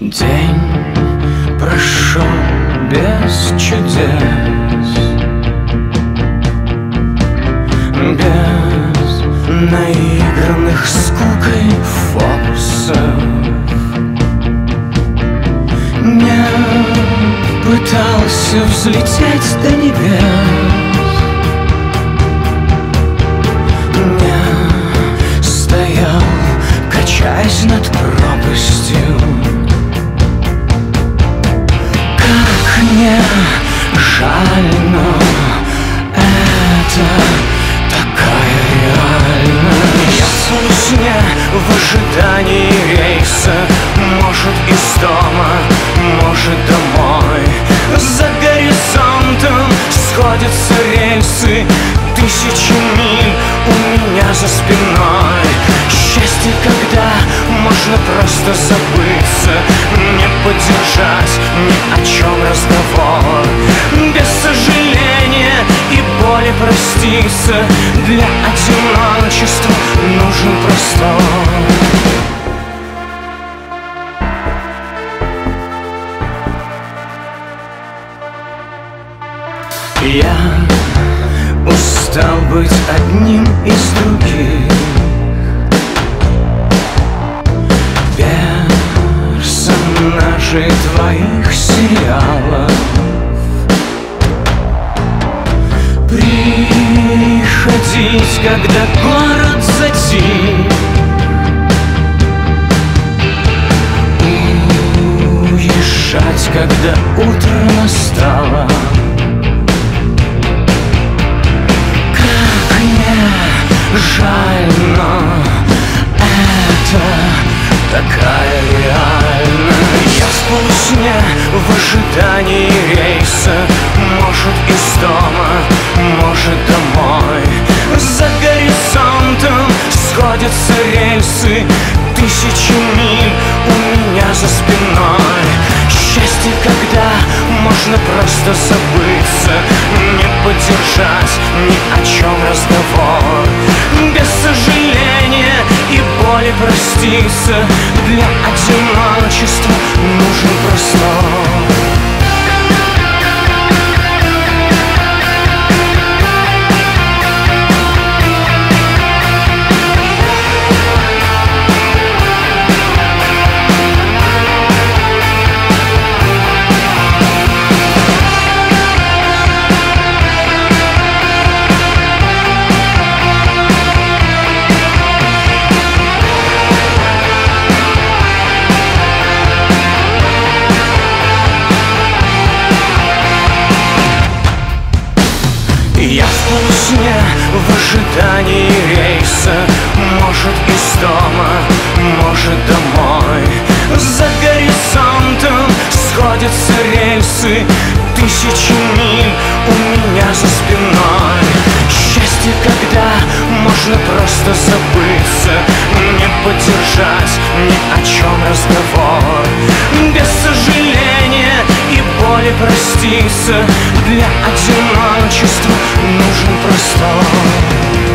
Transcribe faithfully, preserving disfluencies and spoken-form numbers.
День прошел без чудес, без наигранных скукой фокусов. Не пытался взлететь до небес, не стоял, качаясь над пропастью. Как мне жаль, но это такая реальность. Я в полусне в ожидании рейса, может из дома, может домой. За горизонтом сходятся рельсы, тысячи миль у меня за спиной. Счастье, когда можно просто забыться, не поддержать ни о чем разговор, без сожаления и боли проститься. Для одиночества нужен простор. Я устал быть одним из других, персонажей твоих сериалов. Приходить, когда город затих, уезжать, когда утро настало. Жаль, но это такая реальность. Я в полусне в ожидании рейса, может из дома, может домой. За горизонтом сходятся рельсы, тысячи миль у меня за спиной. Счастье, когда можно просто забыться, не поддержать ни о чем разговор, без сожаления и боли проститься. Для одиночества нужен простор. Я в полусне в ожидании рейса, может из дома, может домой. За горизонтом сходятся рельсы, тысячи миль у меня за спиной. Счастье, когда можно просто забыться, не поддержать ни о чем разговор, без сожаления и боли проститься. Для одиночества нужен простор.